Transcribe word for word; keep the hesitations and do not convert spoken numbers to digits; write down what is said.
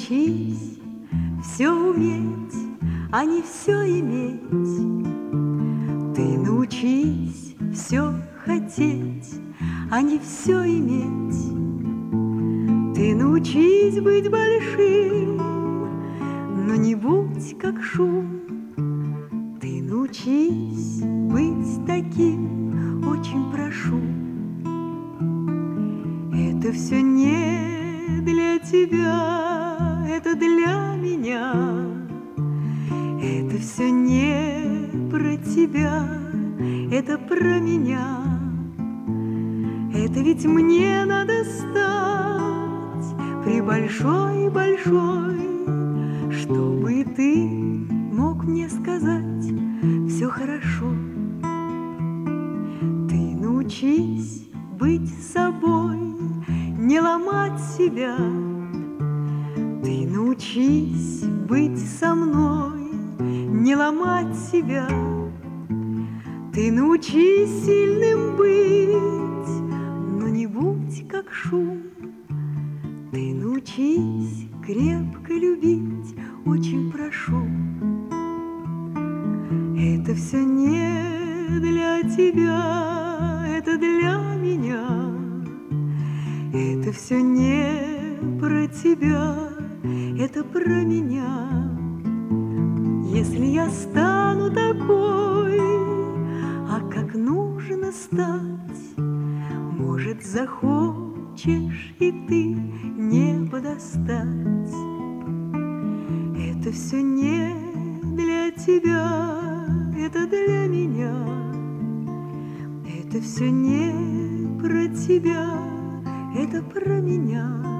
научись все уметь, а не все иметь. Ты научись все хотеть, а не все иметь. Ты научись быть большим, но не будь как шум. Ты научись быть таким, очень прошу. Это все не для тебя, это для меня. Это все не про тебя, это про меня. Это ведь мне надо стать пребольшой-большой, чтобы ты мог мне сказать все хорошо. Ты научись быть собой, не ломать себя. Ты научись быть со мной, не ломать себя. Ты научись сильным быть, но не будь как шум. Ты научись крепко любить, очень прошу. Это все не для тебя, это для меня. Это все не про тебя, это про меня. Если я стану такой, а как нужно стать, может, захочешь и ты небо достать. Это все не для тебя, это для меня. Это все не про тебя, это про меня.